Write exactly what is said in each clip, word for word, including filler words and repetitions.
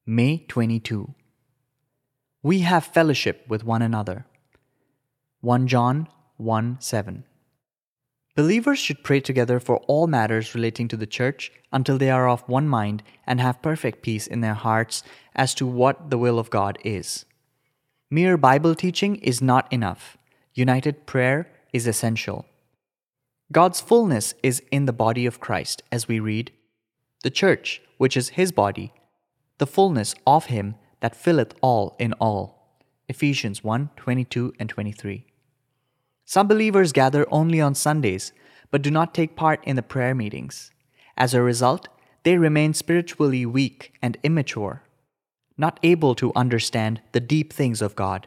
May twenty-second. We have fellowship with one another. First John one seven. Believers should pray together for all matters relating to the church until they are of one mind and have perfect peace in their hearts as to what the will of God is. Mere Bible teaching is not enough. United prayer is essential. God's fullness is in the body of Christ, as we read, "The church, which is his body, the fullness of him that filleth all in all." Ephesians one twenty-two and twenty-three. Some believers gather only on Sundays, but do not take part in the prayer meetings. As a result, they remain spiritually weak and immature, not able to understand the deep things of God.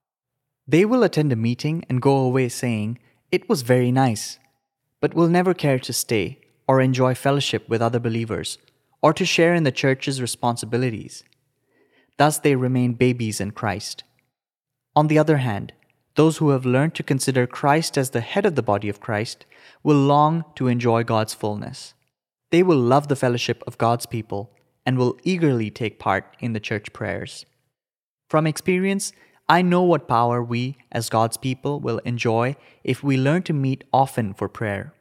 They will attend a meeting and go away saying, "It was very nice," but will never care to stay or enjoy fellowship with other believers or to share in the church's responsibilities. Thus they remain babies in Christ. On the other hand, those who have learned to consider Christ as the head of the body of Christ will long to enjoy God's fullness. They will love the fellowship of God's people and will eagerly take part in the church prayers. From experience, I know what power we, as God's people, will enjoy if we learn to meet often for prayer.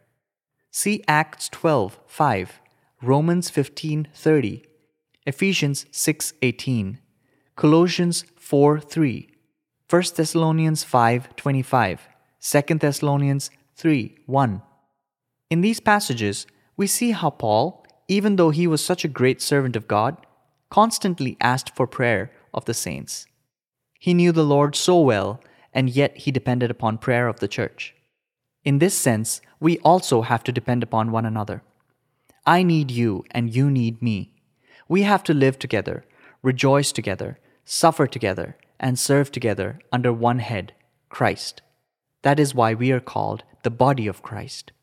See Acts twelve five, Romans fifteen thirty, Ephesians six eighteen, Colossians four three, First Thessalonians five twenty-five, Second Thessalonians three one. In these passages, we see how Paul, even though he was such a great servant of God, constantly asked for prayer of the saints. He knew the Lord so well, and yet he depended upon prayer of the church. In this sense, we also have to depend upon one another. I need you, and you need me. We have to live together, rejoice together, suffer together, and serve together under one head, Christ. That is why we are called the body of Christ.